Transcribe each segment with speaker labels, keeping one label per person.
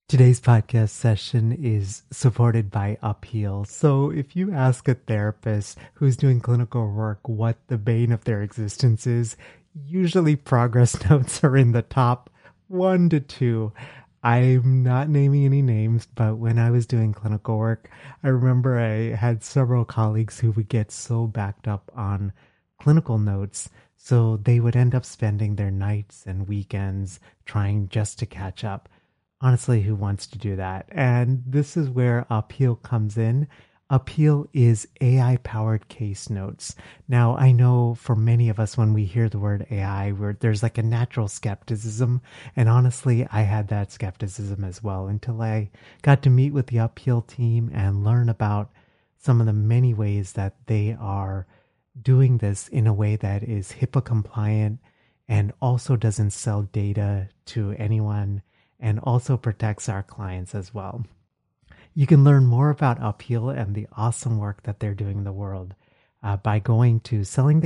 Speaker 1: Today's podcast session is supported by Upheal. So if you ask a therapist who's doing clinical work what the bane of their existence is, usually progress notes are in the top 1 to 2. I'm not naming any names, but when I was doing clinical work, I remember I had several colleagues who would get so backed up on clinical notes, so they would end up spending their nights and weekends trying just to catch up. Honestly, who wants to do that? And this is where Upheal comes in. Upheal is AI-powered case notes. Now, I know for many of us, when we hear the word AI, there's like a natural skepticism. And honestly, I had that skepticism as well until I got to meet with the Upheal team and learn about some of the many ways that they are doing this in a way that is HIPAA compliant and also doesn't sell data to anyone, and also protects our clients as well. You can learn more about Upheal and the awesome work that they're doing in the world by going to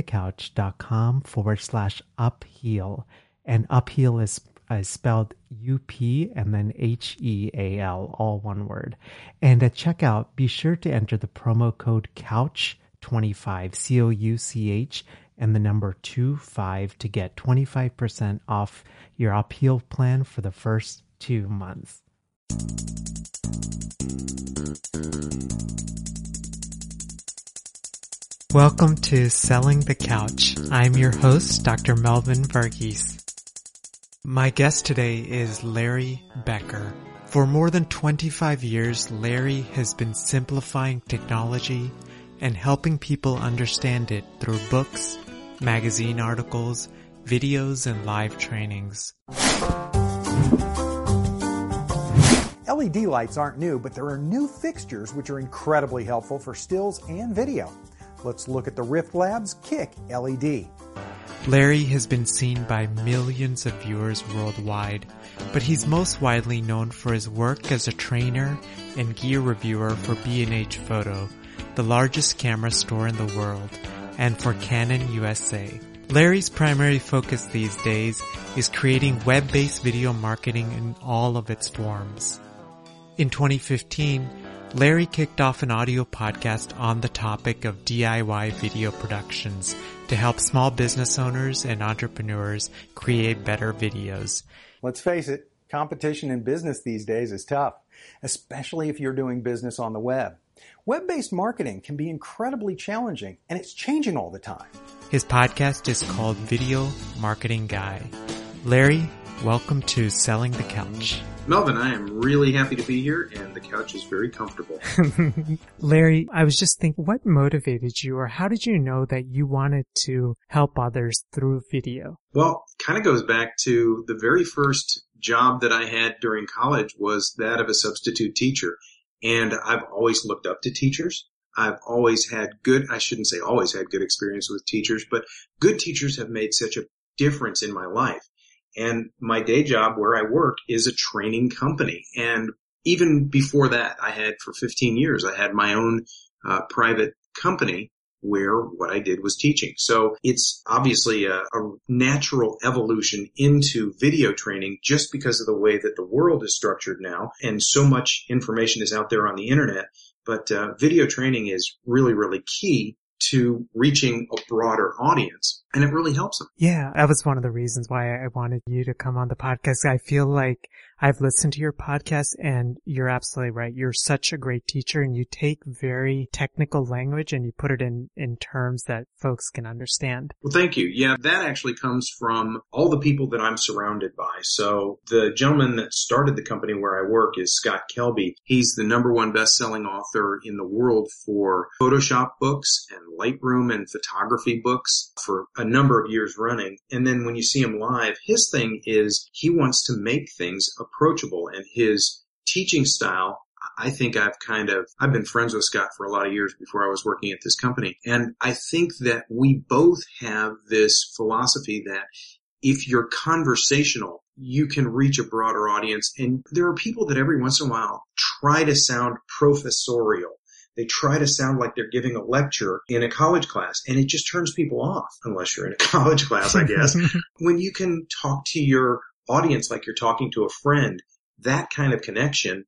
Speaker 1: sellingthecouch.com/upheal. And Upheal is spelled UP and then HEAL, all one word. And at checkout, be sure to enter the promo code COUCH25, COUCH, and the number 25 to get 25% off your Upheal plan for the first 2 months. Welcome to Selling the Couch. I'm your host, Dr. Melvin Varghese. My guest today is Larry Becker. For more than 25 years, Larry has been simplifying technology and helping people understand it through books, magazine articles, videos, and live trainings.
Speaker 2: LED lights aren't new, but there are new fixtures which are incredibly helpful for stills and video. Let's look at the Rift Labs Kick LED.
Speaker 1: Larry has been seen by millions of viewers worldwide, but he's most widely known for his work as a trainer and gear reviewer for B&H Photo, the largest camera store in the world, and for Canon USA. Larry's primary focus these days is creating web-based video marketing in all of its forms. In 2015, Larry kicked off an audio podcast on the topic of DIY video productions to help small business owners and entrepreneurs create better videos.
Speaker 2: Let's face it, competition in business these days is tough, especially if you're doing business on the web. Web-based marketing can be incredibly challenging, and it's changing all the time.
Speaker 1: His podcast is called Video Marketing Guy. Larry, welcome to Selling the Couch.
Speaker 3: Melvin, I am really happy to be here, and the couch is very comfortable.
Speaker 1: Larry, I was just thinking, what motivated you, or how did you know that you wanted to help others through video?
Speaker 3: Well, kind of goes back to the very first job that I had during college was that of a substitute teacher. And I've always looked up to teachers. I've always had I shouldn't say always had good experience with teachers, but good teachers have made such a difference in my life. And my day job where I work is a training company. And even before that, for 15 years, I had my own private company where what I did was teaching. So it's obviously a natural evolution into video training just because of the way that the world is structured now. And so much information is out there on the internet. But video training is really, really key to reaching a broader audience, and it really helps them.
Speaker 1: Yeah, that was one of the reasons why I wanted you to come on the podcast. I feel like I've listened to your podcast, and you're absolutely right. You're such a great teacher, and you take very technical language and you put it in terms that folks can understand.
Speaker 3: Well, thank you. Yeah, that actually comes from all the people that I'm surrounded by. So the gentleman that started the company where I work is Scott Kelby. He's the #1 best-selling author in the world for Photoshop books and Lightroom and photography books for a number of years running. And then when you see him live, his thing is he wants to make things approachable, and his teaching style, I think I've been friends with Scott for a lot of years before I was working at this company. And I think that we both have this philosophy that if you're conversational, you can reach a broader audience. And there are people that every once in a while try to sound professorial. They try to sound like they're giving a lecture in a college class, and it just turns people off, unless you're in a college class, I guess. When you can talk to your audience like you're talking to a friend that kind of connection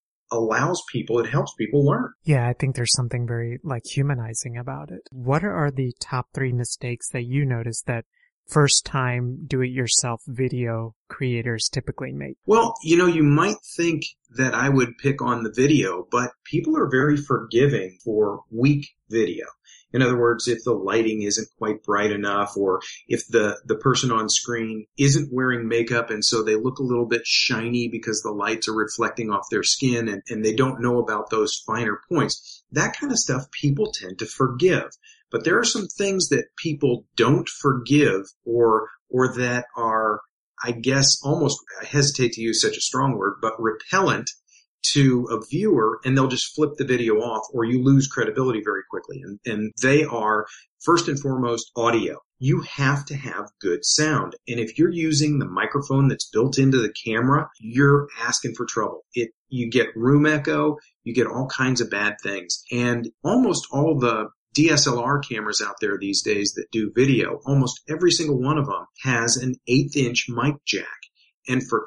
Speaker 3: it helps people learn.
Speaker 4: Yeah, I think there's something very humanizing about it. What are the top 3 mistakes that you notice that first-time do-it-yourself video creators typically make?
Speaker 3: Well, you might think that I would pick on the video, but people are very forgiving for weak video. In other words, if the lighting isn't quite bright enough, or if the person on screen isn't wearing makeup and so they look a little bit shiny because the lights are reflecting off their skin and they don't know about those finer points, that kind of stuff people tend to forgive. But there are some things that people don't forgive or that are, I guess, almost, I hesitate to use such a strong word, but repellent to a viewer, and they'll just flip the video off, or you lose credibility very quickly. And they are, first and foremost, audio. You have to have good sound. And if you're using the microphone that's built into the camera, you're asking for trouble. You get room echo, you get all kinds of bad things. And almost all the DSLR cameras out there these days that do video, almost every single one of them has an 1/8" mic jack. And for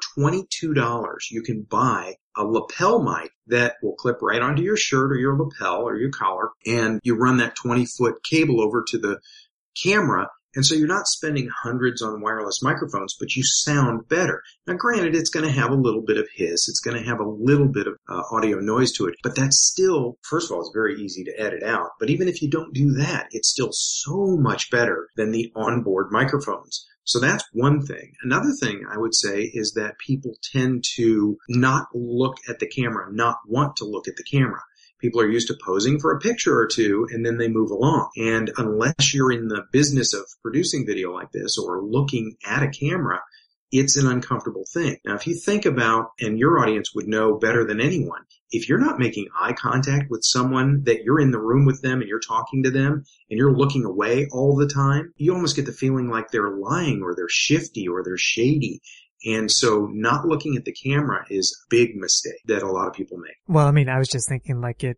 Speaker 3: $22, you can buy a lapel mic that will clip right onto your shirt or your lapel or your collar, and you run that 20-foot cable over to the camera. And so you're not spending hundreds on wireless microphones, but you sound better. Now, granted, it's going to have a little bit of hiss. It's going to have a little bit of audio noise to it. But that's still, first of all, it's very easy to edit out. But even if you don't do that, it's still so much better than the onboard microphones. So that's one thing. Another thing I would say is that people tend to not look at the camera, not want to look at the camera. People are used to posing for a picture or two, and then they move along. And unless you're in the business of producing video like this or looking at a camera, it's an uncomfortable thing. Now, if you think about, and your audience would know better than anyone, if you're not making eye contact with someone, that you're in the room with them and you're talking to them and you're looking away all the time, you almost get the feeling like they're lying or they're shifty or they're shady. And so not looking at the camera is a big mistake that a lot of people make.
Speaker 4: Well, I mean, I was just thinking like the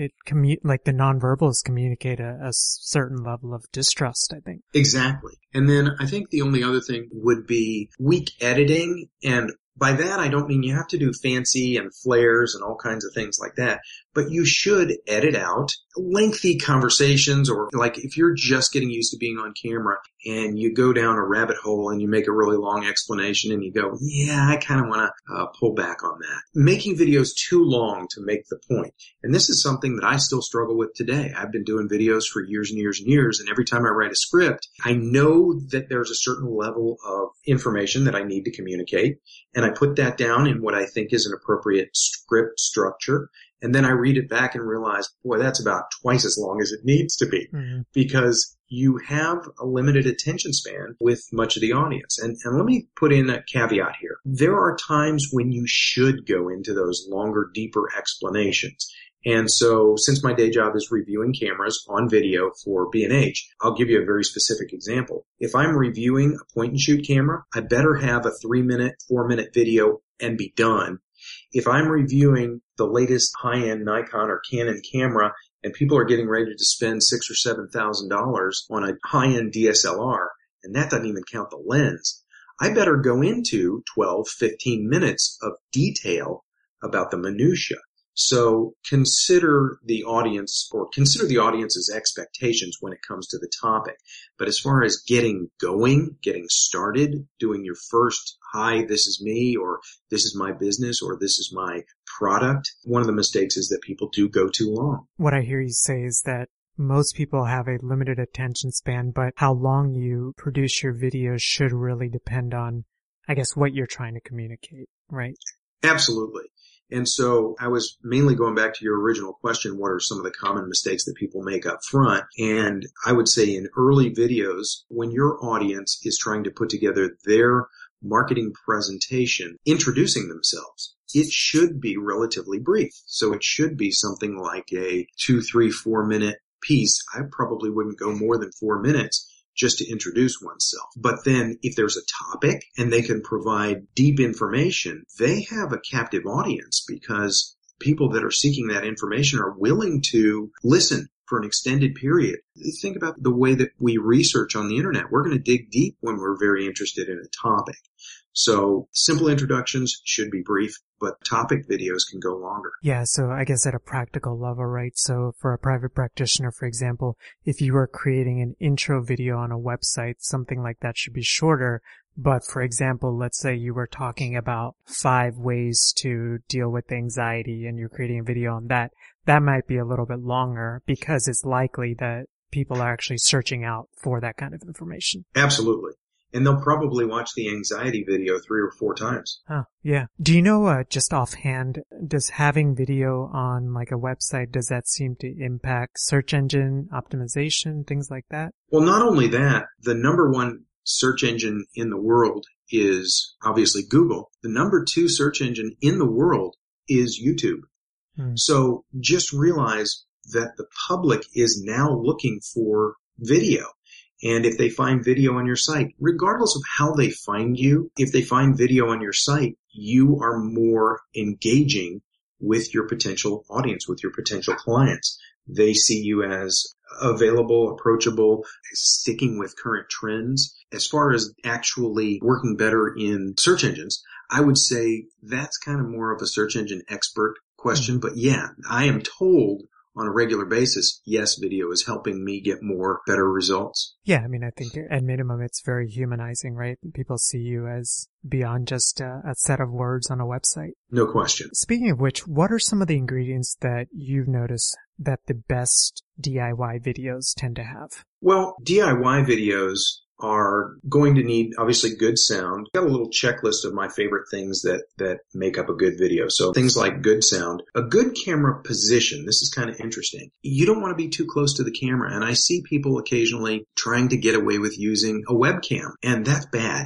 Speaker 4: nonverbals communicate a certain level of distrust, I think.
Speaker 3: Exactly. And then I think the only other thing would be weak editing. And by that, I don't mean you have to do fancy and flares and all kinds of things like that, but you should edit out lengthy conversations, or like if you're just getting used to being on camera and you go down a rabbit hole and you make a really long explanation and you go, yeah, I kind of want to pull back on that. Making videos too long to make the point. And this is something that I still struggle with today. I've been doing videos for years and years and years, and every time I write a script, I know that there's a certain level of information that I need to communicate, and I put that down in what I think is an appropriate script structure. And then I read it back and realize, boy, that's about twice as long as it needs to be, because you have a limited attention span with much of the audience. And let me put in a caveat here. There are times when you should go into those longer, deeper explanations. And so since my day job is reviewing cameras on video for B&H, I'll give you a very specific example. If I'm reviewing a point and shoot camera, I better have a 3-minute, 4-minute video and be done. If I'm reviewing the latest high-end Nikon or Canon camera and people are getting ready to spend $6,000 or $7,000 on a high-end DSLR, and that doesn't even count the lens, I better go into 12, 15 minutes of detail about the minutia. So consider the audience's expectations when it comes to the topic. But as far as getting going, getting started, doing your first, hi, this is me, or this is my business, or this is my product, one of the mistakes is that people do go too long.
Speaker 4: What I hear you say is that most people have a limited attention span, but how long you produce your videos should really depend on, I guess, what you're trying to communicate, right?
Speaker 3: Absolutely. And so I was mainly going back to your original question, what are some of the common mistakes that people make up front? And I would say in early videos, when your audience is trying to put together their marketing presentation, introducing themselves, it should be relatively brief. So it should be something like a 2, 3, 4 minute piece. I probably wouldn't go more than 4 minutes just to introduce oneself. But then if there's a topic and they can provide deep information, they have a captive audience, because people that are seeking that information are willing to listen for an extended period. Think about the way that we research on the internet. We're going to dig deep when we're very interested in a topic. So simple introductions should be brief, but topic videos can go longer.
Speaker 4: Yeah, so I guess at a practical level, right? So for a private practitioner, for example, if you are creating an intro video on a website, something like that should be shorter. But for example, let's say you were talking about 5 ways to deal with anxiety and you're creating a video on that. That might be a little bit longer because it's likely that people are actually searching out for that kind of information.
Speaker 3: Absolutely. And they'll probably watch the anxiety video 3 or 4 times.
Speaker 4: Oh, yeah. Do you know, just offhand, does having video on like a website, does that seem to impact search engine optimization, things like that?
Speaker 3: Well, not only that, the number 1 search engine in the world is obviously Google. The number 2 search engine in the world is YouTube. So just realize that the public is now looking for video. And if they find video on your site, regardless of how they find you, if they find video on your site, you are more engaging with your potential audience, with your potential clients. They see you as available, approachable, sticking with current trends. As far as actually working better in search engines, I would say that's kind of more of a search engine expert question. But yeah, I am told on a regular basis, yes, video is helping me get better results.
Speaker 4: Yeah, I mean, I think at minimum it's very humanizing, right? People see you as beyond just a set of words on a website.
Speaker 3: No question.
Speaker 4: Speaking of which, what are some of the ingredients that you've noticed that the best DIY videos tend to have?
Speaker 3: Well, DIY videos are going to need, obviously, good sound. I've got a little checklist of my favorite things that make up a good video. So things like good sound, a good camera position. This is kind of interesting. You don't want to be too close to the camera. And I see people occasionally trying to get away with using a webcam, and that's bad.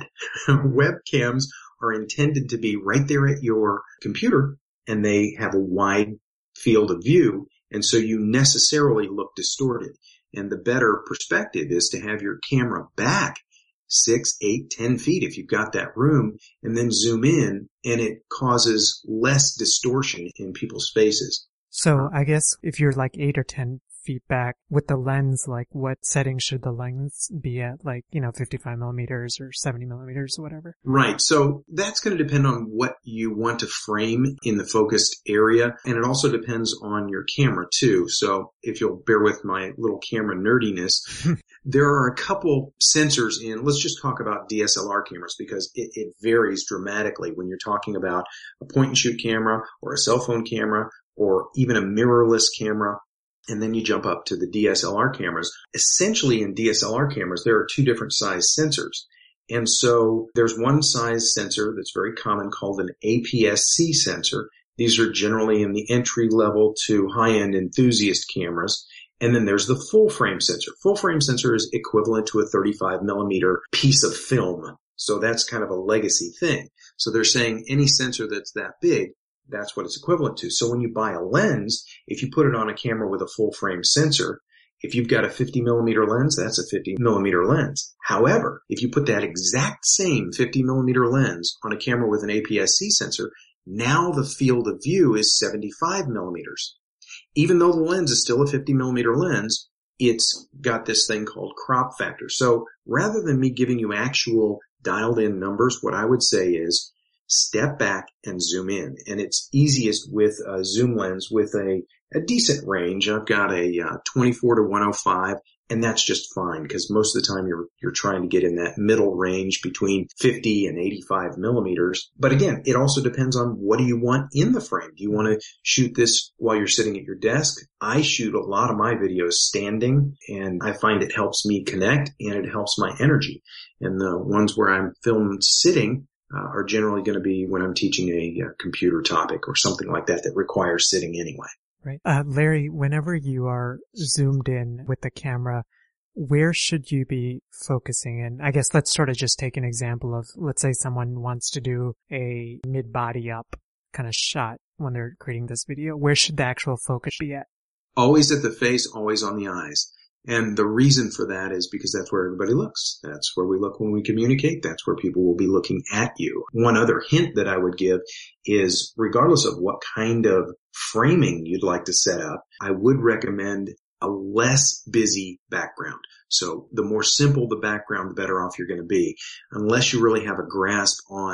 Speaker 3: Webcams are intended to be right there at your computer, and they have a wide field of view. And so you necessarily look distorted. And the better perspective is to have your camera back 6, 8, 10 feet if you've got that room, and then zoom in, and it causes less distortion in people's faces.
Speaker 4: So I guess if you're like 8 or 10 feet back with the lens, like what setting should the lens be at? Like, 55 millimeters or 70 millimeters or whatever?
Speaker 3: Right. So that's going to depend on what you want to frame in the focused area. And it also depends on your camera too. So if you'll bear with my little camera nerdiness, there are a couple sensors in, let's just talk about DSLR cameras because it varies dramatically when you're talking about a point and shoot camera or a cell phone camera or even a mirrorless camera. And then you jump up to the DSLR cameras. Essentially in DSLR cameras, there are 2 different size sensors. And so there's one size sensor that's very common called an APS-C sensor. These are generally in the entry level to high-end enthusiast cameras. And then there's the full frame sensor. Full frame sensor is equivalent to a 35 millimeter piece of film. So that's kind of a legacy thing. So they're saying any sensor that's that big, that's what it's equivalent to. So when you buy a lens, if you put it on a camera with a full frame sensor, if you've got a 50 millimeter lens, that's a 50 millimeter lens. However, if you put that exact same 50 millimeter lens on a camera with an APS-C sensor, now the field of view is 75 millimeters. Even though the lens is still a 50 millimeter lens, it's got this thing called crop factor. So rather than me giving you actual dialed in numbers, what I would say is step back and zoom in. And it's easiest with a zoom lens with a decent range. I've got a 24 to 105, and that's just fine because most of the time you're trying to get in that middle range between 50 and 85 millimeters. But again, it also depends on what do you want in the frame. Do you want to shoot this while you're sitting at your desk? I shoot a lot of my videos standing, and I find it helps me connect and it helps my energy. And the ones where I'm filmed sitting are generally going to be when I'm teaching a computer topic or something like that requires sitting anyway.
Speaker 4: Right. Larry, whenever you are zoomed in with the camera, where should you be focusing? And I guess let's sort of just take an example of, let's say someone wants to do a mid-body up kind of shot when they're creating this video. Where should the actual focus be at?
Speaker 3: Always at the face, always on the eyes. And the reason for that is because that's where everybody looks. That's where we look when we communicate. That's where people will be looking at you. One other hint that I would give is regardless of what kind of framing you'd like to set up, I would recommend a less busy background. So the more simple the background, the better off you're going to be. Unless you really have a grasp on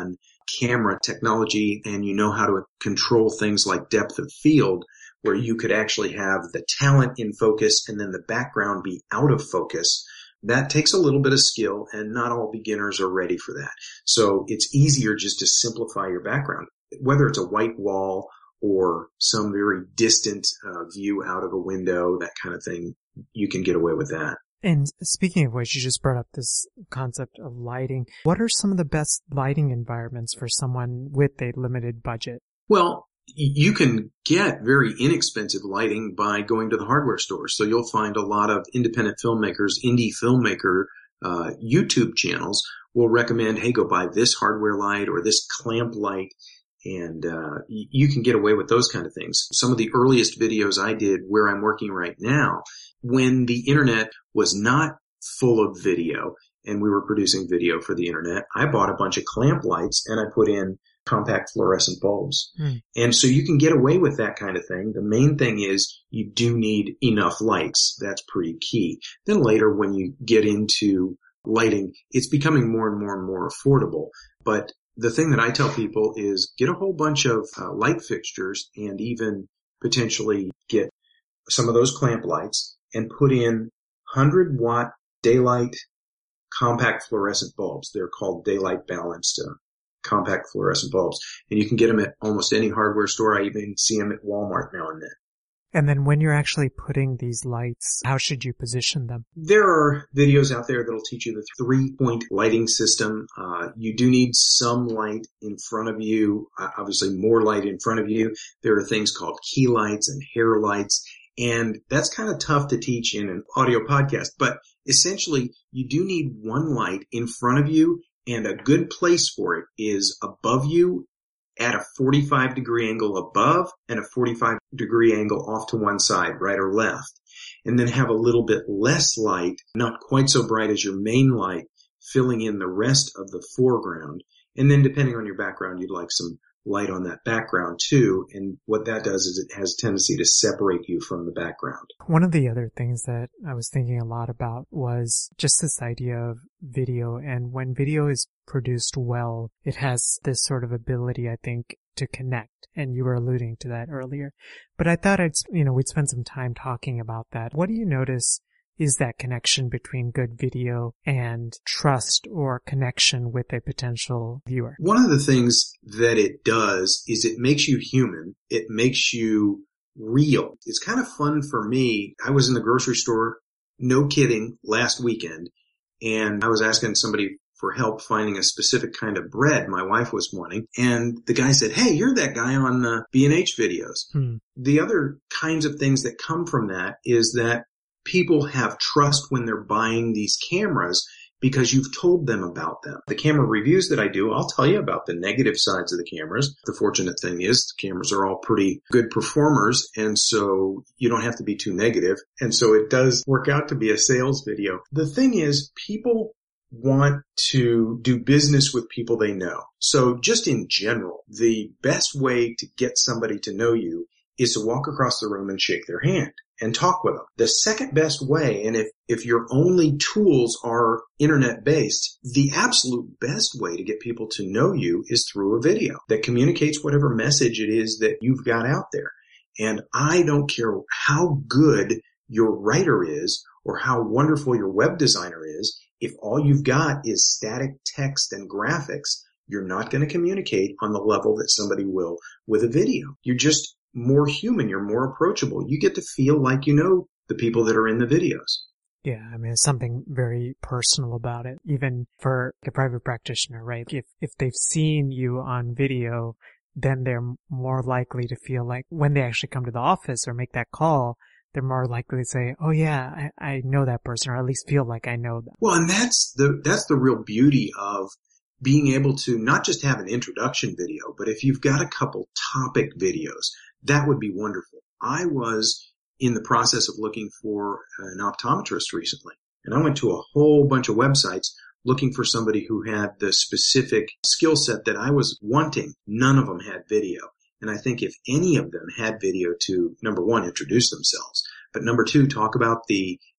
Speaker 3: camera technology and you know how to control things like depth of field, where you could actually have the talent in focus and then the background be out of focus, that takes a little bit of skill, and not all beginners are ready for that. So it's easier just to simplify your background. Whether it's a white wall or some very distant view out of a window, that kind of thing, you can get away with that.
Speaker 4: And speaking of which, you just brought up this concept of lighting. What are some of the best lighting environments for someone with a limited budget?
Speaker 3: Well, you can get very inexpensive lighting by going to the hardware store. So you'll find a lot of independent filmmakers, indie filmmaker YouTube channels will recommend, hey, go buy this hardware light or this clamp light. And you can get away with those kind of things. Some of the earliest videos I did where I'm working right now, when the internet was not full of video and we were producing video for the internet, I bought a bunch of clamp lights and I put in compact fluorescent bulbs. And so you can get away with that kind of thing. The main thing is you do need enough lights. That's pretty key. Then later when you get into lighting, it's becoming more and more and more affordable. But the thing that I tell people is get a whole bunch of light fixtures and even potentially get some of those clamp lights and put in 100-watt daylight compact fluorescent bulbs. They're called daylight balanced compact fluorescent bulbs. And you can get them at almost any hardware store. I even see them at Walmart now and then.
Speaker 4: And then when you're actually putting these lights, how should you position them?
Speaker 3: There are videos out there that'll teach you the 3-point lighting system. You do need some light in front of you, obviously more light in front of you. There are things called key lights and hair lights. And that's kind of tough to teach in an audio podcast. But essentially, you do need one light in front of you, and a good place for it is above you at a 45-degree angle above and a 45-degree angle off to one side, right or left. And then have a little bit less light, not quite so bright as your main light, filling in the rest of the foreground. And then depending on your background, you'd like some light on that background too. And what that does is it has a tendency to separate you from the background.
Speaker 4: One of the other things that I was thinking a lot about was just this idea of video. And when video is produced well, it has this sort of ability, I think, to connect. And you were alluding to that earlier. But I thought we'd spend some time talking about that. What do you notice is that connection between good video and trust or connection with a potential viewer?
Speaker 3: One of the things that it does is it makes you human. It makes you real. It's kind of fun for me. I was in the grocery store, no kidding, last weekend, and I was asking somebody for help finding a specific kind of bread my wife was wanting. And the guy said, hey, you're that guy on the B&H videos. The other kinds of things that come from that is that people have trust when they're buying these cameras because you've told them about them. The camera reviews that I do, I'll tell you about the negative sides of the cameras. The fortunate thing is the cameras are all pretty good performers, and so you don't have to be too negative. And so it does work out to be a sales video. The thing is, people want to do business with people they know. So just in general, the best way to get somebody to know you is to walk across the room and shake their hand and talk with them. The second best way, and if your only tools are internet based, the absolute best way to get people to know you is through a video that communicates whatever message it is that you've got out there. And I don't care how good your writer is or how wonderful your web designer is. If all you've got is static text and graphics, you're not going to communicate on the level that somebody will with a video. You're just more human. You're more approachable. You get to feel like you know the people that are in the videos.
Speaker 4: Yeah, I mean, it's something very personal about it, even for a private practitioner, right? If they've seen you on video, then they're more likely to feel like when they actually come to the office or make that call, they're more likely to say, oh yeah, I know that person, or at least feel like I know them.
Speaker 3: Well, and that's the real beauty of being able to not just have an introduction video, but if you've got a couple topic videos, that would be wonderful. I was in the process of looking for an optometrist recently, and I went to a whole bunch of websites looking for somebody who had the specific skill set that I was wanting. None of them had video. And I think if any of them had video to, number one, introduce themselves, but number two, talk about the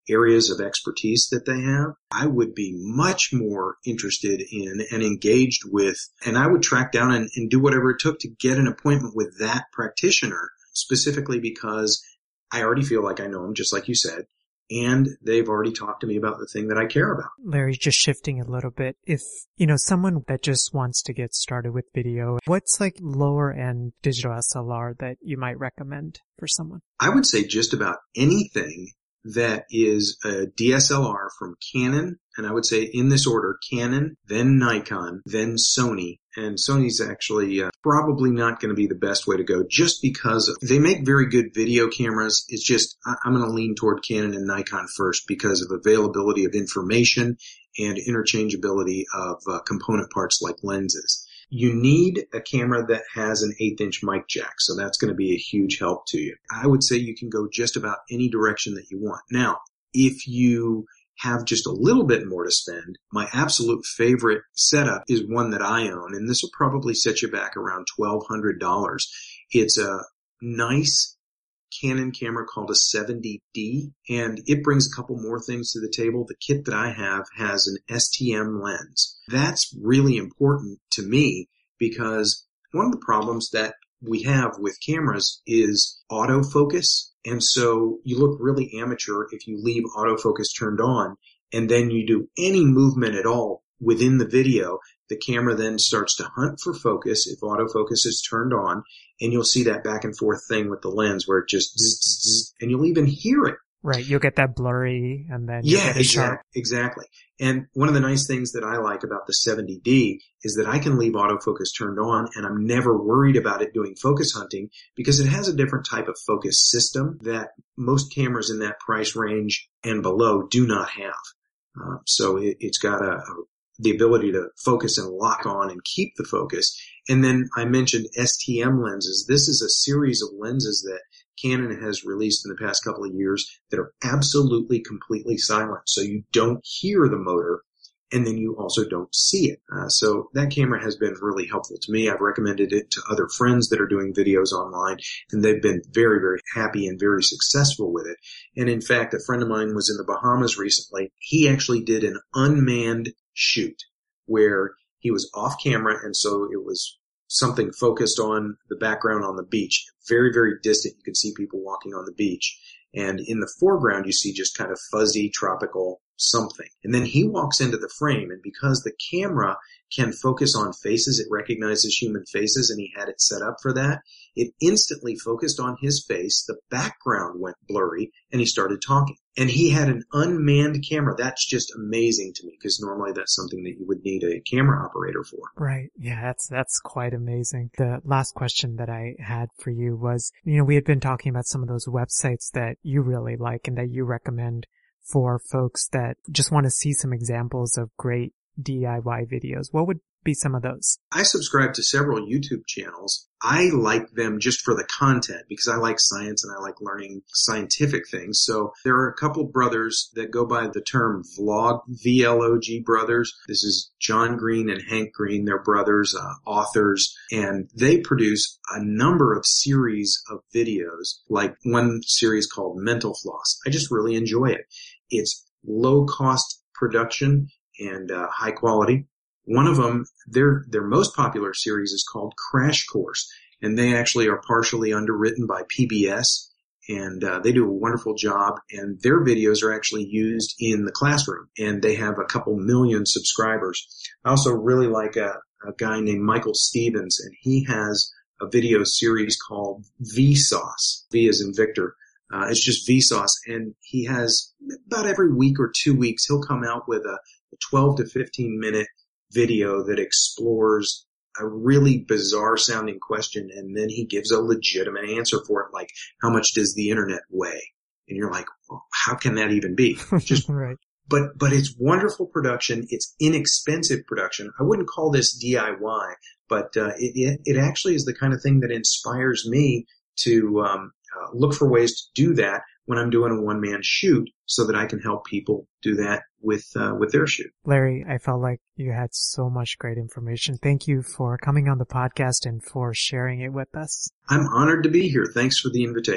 Speaker 3: areas of expertise that they have, I would be much more interested in and engaged with, and I would track down and do whatever it took to get an appointment with that practitioner, specifically because I already feel like I know them, just like you said, and they've already talked to me about the thing that I care about.
Speaker 4: Larry, just shifting a little bit, if, someone that just wants to get started with video, what's like lower end digital SLR that you might recommend for someone?
Speaker 3: I would say just about anything that is a DSLR from Canon, and I would say in this order, Canon, then Nikon, then Sony. And Sony's actually probably not going to be the best way to go just because they make very good video cameras. It's just I'm going to lean toward Canon and Nikon first because of availability of information and interchangeability of component parts like lenses. You need a camera that has an 1/8-inch mic jack, so that's going to be a huge help to you. I would say you can go just about any direction that you want. Now, if you have just a little bit more to spend, my absolute favorite setup is one that I own, and this will probably set you back around $1,200. It's a nice Canon camera called a 70D, and it brings a couple more things to the table. The kit that I have has an STM lens. That's really important to me because one of the problems that we have with cameras is autofocus. And so you look really amateur if you leave autofocus turned on and then you do any movement at all within the video. The camera then starts to hunt for focus if autofocus is turned on, and you'll see that back and forth thing with the lens where it just zzz, zzz, zzz, and you'll even hear it.
Speaker 4: Right, you'll get that blurry and then you'll get it sharp.
Speaker 3: Exactly. And one of the nice things that I like about the 70D is that I can leave autofocus turned on and I'm never worried about it doing focus hunting because it has a different type of focus system that most cameras in that price range and below do not have. So it's got the ability to focus and lock on and keep the focus. And then I mentioned STM lenses. This is a series of lenses that Canon has released in the past couple of years that are absolutely completely silent. So you don't hear the motor and then you also don't see it. So that camera has been really helpful to me. I've recommended it to other friends that are doing videos online and they've been very, very happy and very successful with it. And in fact, a friend of mine was in the Bahamas recently. He actually did an unmanned shoot where he was off camera and so it was something focused on the background on the beach. Very, very distant. You could see people walking on the beach. And in the foreground, you see just kind of fuzzy, tropical something. And then he walks into the frame, and because the camera can focus on faces, it recognizes human faces, and he had it set up for that, it instantly focused on his face, the background went blurry, and he started talking. And he had an unmanned camera. That's just amazing to me, because normally that's something that you would need a camera operator for.
Speaker 4: Right. Yeah, that's quite amazing. The last question that I had for you was, we had been talking about some of those websites that you really like and that you recommend for folks that just want to see some examples of great DIY videos. What would be some of those?
Speaker 3: I subscribe to several YouTube channels. I like them just for the content because I like science and I like learning scientific things. So there are a couple brothers that go by the term vlog, VLOG brothers. This is John Green and Hank Green. They're brothers, authors, and they produce a number of series of videos, like one series called Mental Floss. I just really enjoy it. It's low cost production and high quality. One of them, their most popular series is called Crash Course, and they actually are partially underwritten by PBS, and they do a wonderful job, and their videos are actually used in the classroom, and they have a couple million subscribers. I also really like a guy named Michael Stevens, and he has a video series called Vsauce. V as in Victor. It's just Vsauce, and he has about every week or 2 weeks, he'll come out with a 12 to 15 minute video that explores a really bizarre sounding question, and then he gives a legitimate answer for it, like how much does the internet weigh? And you're like, well, how can that even be? Just
Speaker 4: right.
Speaker 3: But it's wonderful production. It's inexpensive production. I wouldn't call this DIY, but it actually is the kind of thing that inspires me to look for ways to do that when I'm doing a one-man shoot so that I can help people do that with their shoot.
Speaker 4: Larry, I felt like you had so much great information. Thank you for coming on the podcast and for sharing it with us.
Speaker 3: I'm honored to be here. Thanks for the invitation.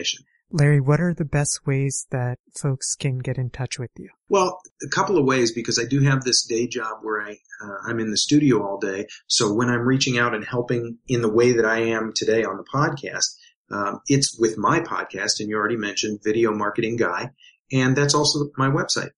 Speaker 4: Larry, what are the best ways that folks can get in touch with you?
Speaker 3: Well, a couple of ways, because I do have this day job where I'm in the studio all day. So when I'm reaching out and helping in the way that I am today on the podcast, it's with my podcast, and you already mentioned Video Marketing Guy. And that's also my website,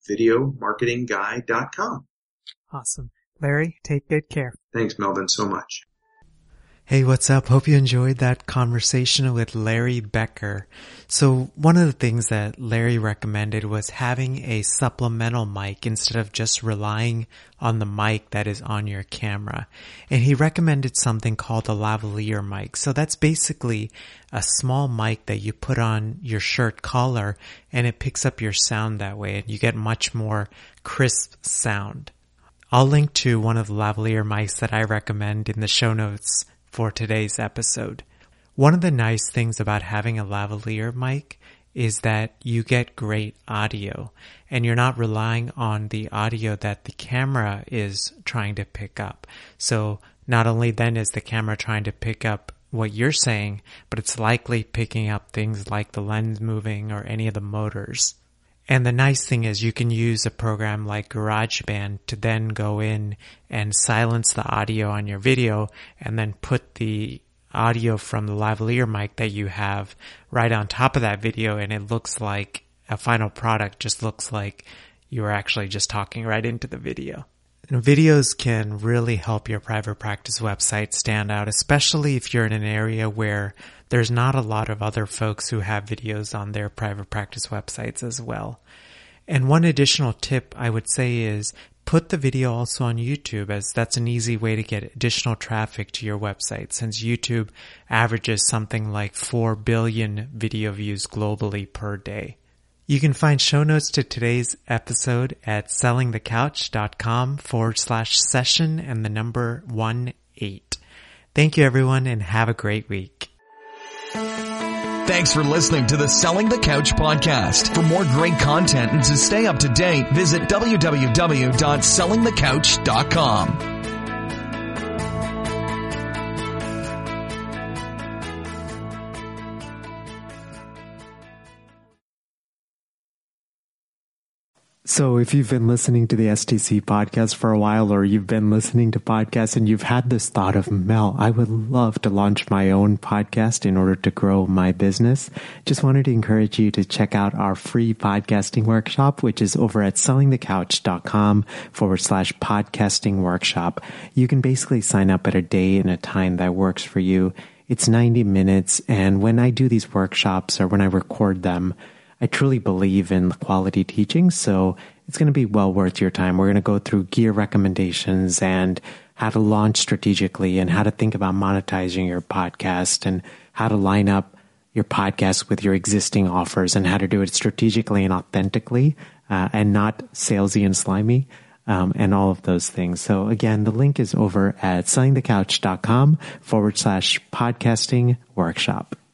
Speaker 3: videomarketingguy.com.
Speaker 4: Awesome. Larry, take good care.
Speaker 3: Thanks, Melvin, so much.
Speaker 1: Hey, what's up? Hope you enjoyed that conversation with Larry Becker. So one of the things that Larry recommended was having a supplemental mic instead of just relying on the mic that is on your camera. And he recommended something called a lavalier mic. So that's basically a small mic that you put on your shirt collar, and it picks up your sound that way, and you get much more crisp sound. I'll link to one of the lavalier mics that I recommend in the show notes for today's episode. One of the nice things about having a lavalier mic is that you get great audio, and you're not relying on the audio that the camera is trying to pick up. So not only then is the camera trying to pick up what you're saying, but it's likely picking up things like the lens moving or any of the motors. And the nice thing is you can use a program like GarageBand to then go in and silence the audio on your video and then put the audio from the lavalier mic that you have right on top of that video, and it looks like a final product, just looks like you were actually just talking right into the video. And videos can really help your private practice website stand out, especially if you're in an area where there's not a lot of other folks who have videos on their private practice websites as well. And one additional tip I would say is put the video also on YouTube, as that's an easy way to get additional traffic to your website, since YouTube averages something like 4 billion video views globally per day. You can find show notes to today's episode at sellingthecouch.com/session and the number 18. Thank you, everyone, and have a great week.
Speaker 5: Thanks for listening to the Selling the Couch podcast. For more great content and to stay up to date, visit www.sellingthecouch.com.
Speaker 1: So if you've been listening to the STC podcast for a while, or you've been listening to podcasts and you've had this thought of, Mel, I would love to launch my own podcast in order to grow my business, just wanted to encourage you to check out our free podcasting workshop, which is over at sellingthecouch.com/podcasting workshop. You can basically sign up at a day and a time that works for you. It's 90 minutes. And when I do these workshops or when I record them, I truly believe in quality teaching, so it's going to be well worth your time. We're going to go through gear recommendations and how to launch strategically and how to think about monetizing your podcast and how to line up your podcast with your existing offers and how to do it strategically and authentically and not salesy and slimy and all of those things. So again, the link is over at sellingthecouch.com/podcasting workshop.